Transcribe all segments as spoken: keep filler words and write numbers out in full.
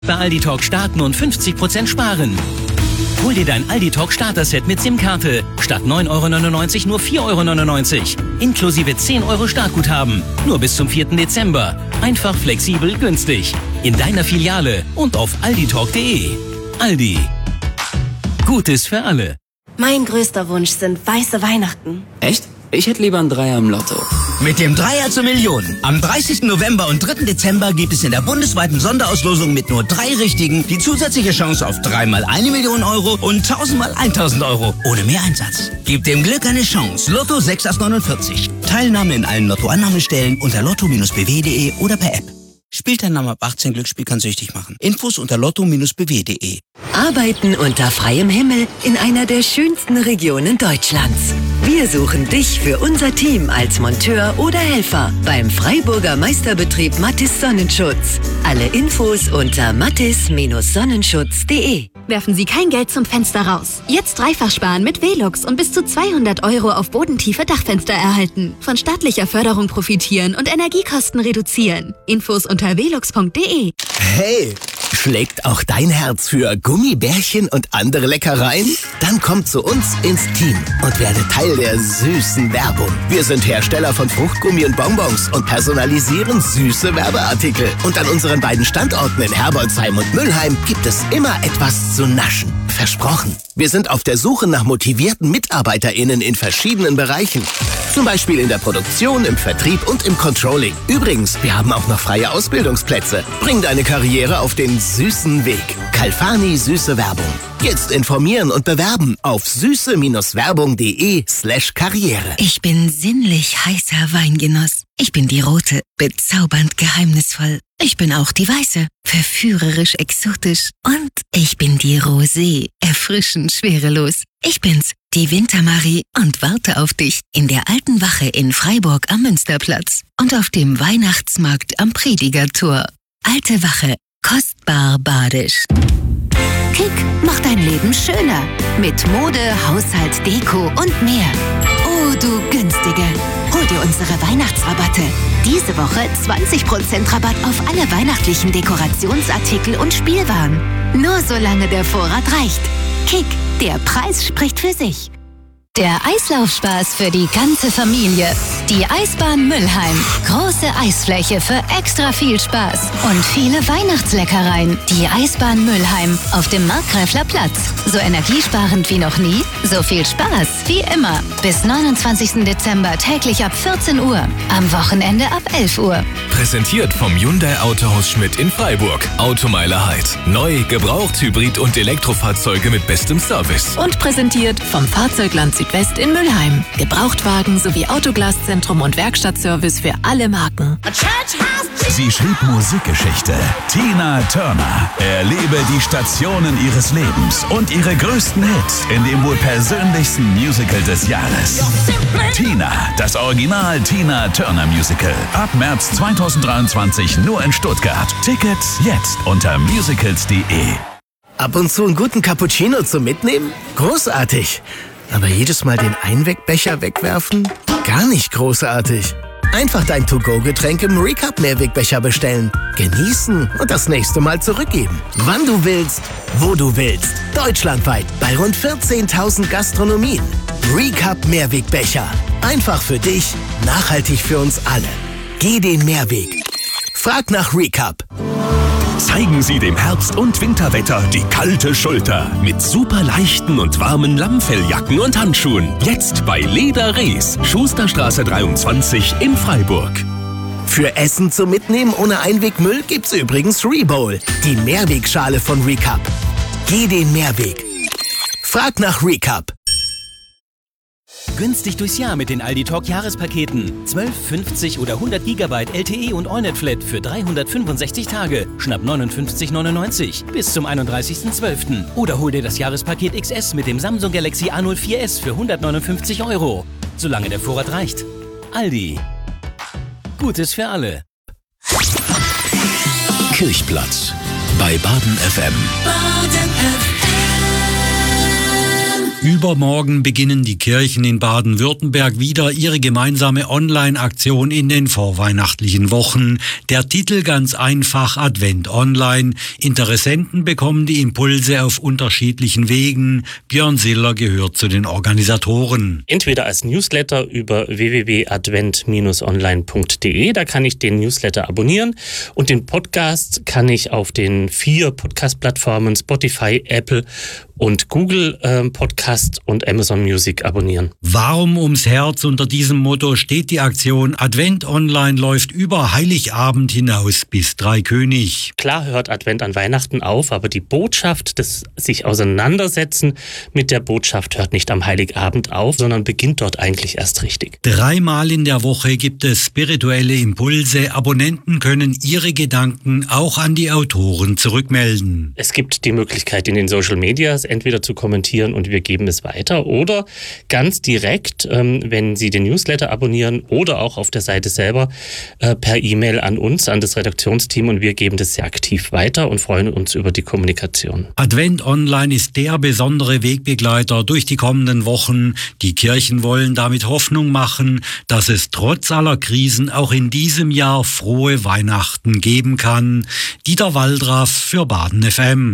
Bei Aldi Talk starten und fünfzig Prozent sparen. Hol dir dein Aldi Talk Starter-Set mit SIM-Karte. Statt neun Euro neunundneunzig nur vier Euro neunundneunzig. Inklusive zehn Euro Startguthaben. Nur bis zum vierten Dezember. Einfach, flexibel, günstig. In deiner Filiale und auf alditalk punkt de. Aldi. Gutes für alle. Mein größter Wunsch sind weiße Weihnachten. Echt? Ich hätte lieber einen Dreier im Lotto. Mit dem Dreier zur Million. Am dreißigsten November und dritten Dezember gibt es in der bundesweiten Sonderauslosung mit nur drei Richtigen die zusätzliche Chance auf dreimal eine Million Euro und tausendmal eintausend Euro. Ohne Mehreinsatz. Gib dem Glück eine Chance. Lotto sechs acht neunundvierzig. Teilnahme in allen Lottoannahmestellen unter lotto b w punkt de oder per App. Spielteilnahme ab achtzehn, Glücksspiel kann süchtig machen. Infos unter lotto b w punkt de. Arbeiten unter freiem Himmel in einer der schönsten Regionen Deutschlands. Wir suchen dich für unser Team als Monteur oder Helfer beim Freiburger Meisterbetrieb Mathis Sonnenschutz. Alle Infos unter mathis Sonnenschutz punkt de. Werfen Sie kein Geld zum Fenster raus. Jetzt dreifach sparen mit Velux und bis zu zweihundert Euro auf bodentiefe Dachfenster erhalten. Von staatlicher Förderung profitieren und Energiekosten reduzieren. Infos unter velux punkt de. Hey, schlägt auch dein Herz für Gummibärchen und andere Leckereien? Dann komm zu uns ins Team und werde Teil der süßen Werbung. Wir sind Hersteller von Fruchtgummi und Bonbons und personalisieren süße Werbeartikel. Und an unseren beiden Standorten in Herbolzheim und Müllheim gibt es immer etwas zu naschen. Versprochen. Wir sind auf der Suche nach motivierten MitarbeiterInnen in verschiedenen Bereichen. Zum Beispiel in der Produktion, im Vertrieb und im Controlling. Übrigens, wir haben auch noch freie Ausbildungsplätze. Bring deine Karriere auf den süßen Weg. Calfani Süße Werbung. Jetzt informieren und bewerben auf süße-werbung.de slash Karriere. Ich bin sinnlich heißer Weingenuss. Ich bin die rote, bezaubernd geheimnisvoll. Ich bin auch die weiße, verführerisch exotisch. Und ich bin die Rosé, erfrischend schwerelos. Ich bin's, die Wintermarie, und warte auf dich in der Alten Wache in Freiburg am Münsterplatz und auf dem Weihnachtsmarkt am Predigertor. Alte Wache, kostbar badisch. Kick macht dein Leben schöner. Mit Mode, Haushalt, Deko und mehr. Oh, du Günstige. Hol dir unsere Weihnachtsrabatte. Diese Woche zwanzig Prozent Rabatt auf alle weihnachtlichen Dekorationsartikel und Spielwaren. Nur solange der Vorrat reicht. Kick, der Preis spricht für sich. Der Eislaufspaß für die ganze Familie. Die Eisbahn Müllheim. Große Eisfläche für extra viel Spaß und viele Weihnachtsleckereien. Die Eisbahn Müllheim auf dem Markgräfler Platz. So energiesparend wie noch nie, so viel Spaß wie immer. Bis neunundzwanzigsten Dezember täglich ab vierzehn Uhr. Am Wochenende ab elf Uhr. Präsentiert vom Hyundai Autohaus Schmidt in Freiburg. Automeiler Heid. Neu, gebraucht, Hybrid und Elektrofahrzeuge mit bestem Service. Und präsentiert vom Fahrzeugland Südwest in Müllheim. Gebrauchtwagen sowie Autoglaszentrum und Werkstattservice für alle Marken. Sie schrieb Musikgeschichte. Tina Turner. Erlebe die Stationen ihres Lebens und ihre größten Hits in dem wohl persönlichsten Musical des Jahres. Tina, das Original Tina Turner Musical. Ab März zweitausenddreiundzwanzig nur in Stuttgart. Tickets jetzt unter musicals punkt de. Ab und zu einen guten Cappuccino zum Mitnehmen? Großartig. Aber jedes Mal den Einwegbecher wegwerfen? Gar nicht großartig. Einfach dein To-Go-Getränk im Recap-Mehrwegbecher bestellen. Genießen und das nächste Mal zurückgeben. Wann du willst, wo du willst. Deutschlandweit bei rund vierzehntausend Gastronomien. Recap-Mehrwegbecher. Einfach für dich, nachhaltig für uns alle. Geh den Mehrweg. Frag nach Recap. Zeigen Sie dem Herbst- und Winterwetter die kalte Schulter mit super leichten und warmen Lammfelljacken und Handschuhen. Jetzt bei Leder Rees, Schusterstraße dreiundzwanzig in Freiburg. Für Essen zum Mitnehmen ohne Einwegmüll gibt's übrigens Rebowl, die Mehrwegschale von Recap. Geh den Mehrweg. Frag nach Recap. Günstig durchs Jahr mit den Aldi Talk Jahrespaketen. zwölf, fünfzig oder hundert Gigabyte L T E und AllNet Flat für dreihundertfünfundsechzig Tage. Schnapp neunundfünfzig neunundneunzig bis zum einunddreißigsten zwölften. Oder hol dir das Jahrespaket X S mit dem Samsung Galaxy A null vier S für hundertneunundfünfzig Euro. Solange der Vorrat reicht. Aldi. Gutes für alle. Kirchplatz bei Baden F M. Baden F M. Übermorgen beginnen die Kirchen in Baden-Württemberg wieder ihre gemeinsame Online-Aktion in den vorweihnachtlichen Wochen. Der Titel ganz einfach: Advent Online. Interessenten bekommen die Impulse auf unterschiedlichen Wegen. Björn Siller gehört zu den Organisatoren. Entweder als Newsletter über w w w punkt advent Bindestrich online punkt d e, da kann ich den Newsletter abonnieren, und den Podcast kann ich auf den vier Podcast-Plattformen Spotify, Apple und Google äh, Podcast und Amazon Music abonnieren. Warm ums Herz unter diesem Motto steht die Aktion Advent Online, läuft über Heiligabend hinaus bis Dreikönig. Klar hört Advent an Weihnachten auf, aber die Botschaft, das sich auseinandersetzen mit der Botschaft, hört nicht am Heiligabend auf, sondern beginnt dort eigentlich erst richtig. Dreimal in der Woche gibt es spirituelle Impulse. Abonnenten können ihre Gedanken auch an die Autoren zurückmelden. Es gibt die Möglichkeit, in den Social Medias entweder zu kommentieren und wir geben es weiter, oder ganz direkt, ähm, wenn Sie den Newsletter abonnieren oder auch auf der Seite selber, äh, per E-Mail an uns, an das Redaktionsteam, und wir geben das sehr aktiv weiter und freuen uns über die Kommunikation. Advent Online ist der besondere Wegbegleiter durch die kommenden Wochen. Die Kirchen wollen damit Hoffnung machen, dass es trotz aller Krisen auch in diesem Jahr frohe Weihnachten geben kann. Dieter Waldraff für Baden F M.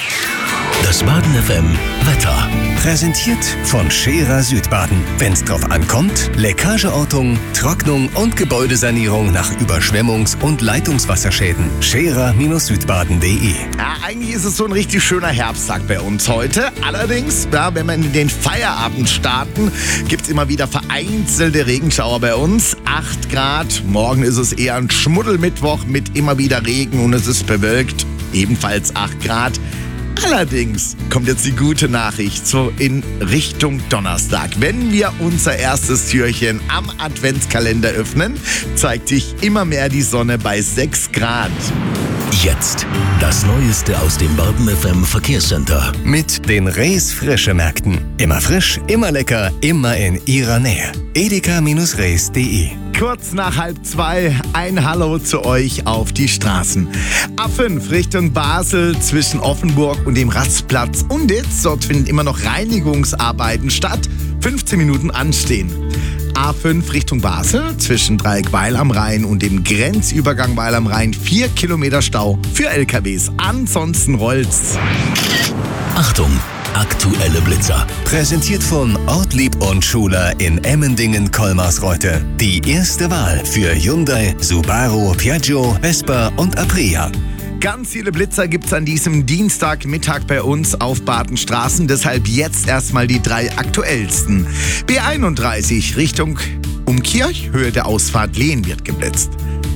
Das Baden F M Wetter. Präsentiert von Scherer Südbaden. Wenn's drauf ankommt, Leckageortung, Trocknung und Gebäudesanierung nach Überschwemmungs- und Leitungswasserschäden. Scherer Südbaden punkt de. Ja, eigentlich ist es so ein richtig schöner Herbsttag bei uns heute. Allerdings, ja, wenn wir in den Feierabend starten, gibt's immer wieder vereinzelte Regenschauer bei uns. acht Grad. Morgen ist es eher ein Schmuddelmittwoch mit immer wieder Regen und es ist bewölkt. Ebenfalls acht Grad. Allerdings kommt jetzt die gute Nachricht so in Richtung Donnerstag. Wenn wir unser erstes Türchen am Adventskalender öffnen, zeigt sich immer mehr die Sonne bei sechs Grad. Jetzt das Neueste aus dem Baden F M Verkehrscenter. Mit den Rees Frische Märkten. Immer frisch, immer lecker, immer in Ihrer Nähe. edeka Bindestrich rees punkt de. Kurz nach halb zwei, ein Hallo zu euch auf die Straßen. A fünf Richtung Basel zwischen Offenburg und dem Rastplatz Unditz. Dort finden immer noch Reinigungsarbeiten statt. fünfzehn Minuten anstehen. A fünf Richtung Basel zwischen Dreieck Weil am Rhein und dem Grenzübergang Weil am Rhein. Vier Kilometer Stau für L K Ws. Ansonsten rollt's. Achtung! Aktuelle Blitzer. Präsentiert von Ortlieb und Schuler in Emmendingen-Kolmarsreuth. Die erste Wahl für Hyundai, Subaru, Piaggio, Vespa und Aprilia. Ganz viele Blitzer gibt's an diesem Dienstagmittag bei uns auf Badenstraßen. Deshalb jetzt erstmal die drei aktuellsten. B einunddreißig Richtung Umkirch, Höhe der Ausfahrt Lehn wird geblitzt.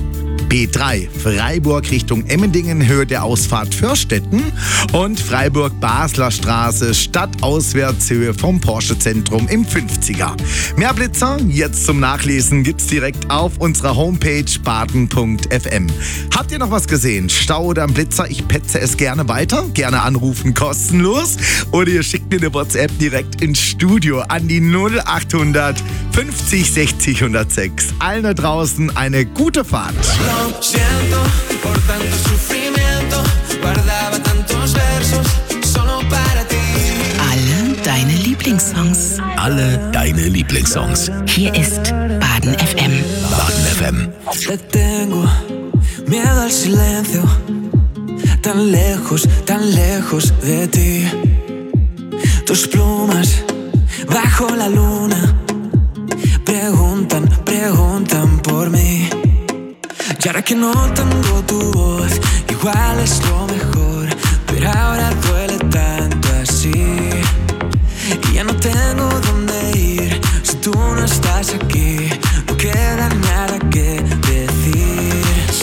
B drei Freiburg Richtung Emmendingen, Höhe der Ausfahrt Fürstetten, und Freiburg-Basler Straße Stadtauswärtshöhe vom Porsche-Zentrum im fünfziger. Mehr Blitzer jetzt zum Nachlesen gibt's direkt auf unserer Homepage baden punkt f m. Habt ihr noch was gesehen? Stau oder ein Blitzer? Ich petze es gerne weiter. Gerne anrufen, kostenlos. Oder ihr schickt mir eine WhatsApp direkt ins Studio an die null achthundert fünfzig sechzig hundertsechs. Allen da draußen eine gute Fahrt. Siento por tanto sufrimiento, guardaba tantos versos solo para ti. Alle deine Lieblingssongs. Alle deine Lieblingssongs. Hier ist Baden F M. Baden F M. Le tengo miedo al silencio, tan lejos, tan lejos de ti. Tus plumas bajo la luna preguntan, preguntan por mí. Y ahora que no tengo tu voz, igual es lo mejor, pero ahora duele tanto así. Y ya no tengo dónde ir, si tú no estás aquí, no queda nada que decir.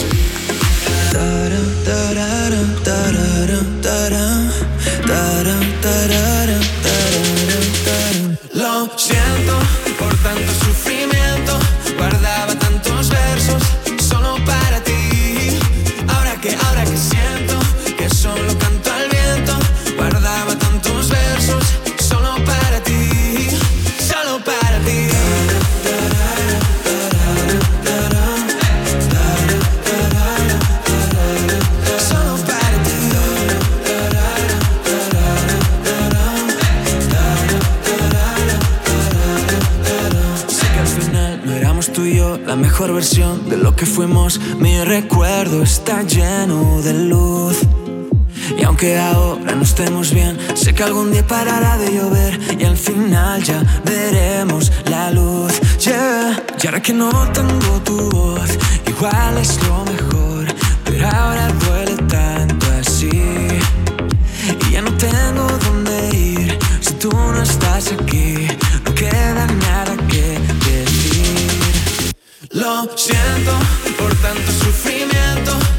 Taram, tararam, tararam, taram, taram, tararam, tararam, taram. Lo siento por tanto sufrimiento, guardaba tantos versos solo para ti. Ahora que, ahora que siento que la mejor versión de lo que fuimos. Mi recuerdo está lleno de luz. Y aunque ahora no estemos bien, sé que algún día parará de llover y al final ya veremos la luz. Yeah. Y ahora que no tengo tu voz, igual es lo mejor, pero ahora duele tanto así. Y ya no tengo dónde ir si tú no estás aquí. No queda nada que decir. Lo siento por tanto sufrimiento.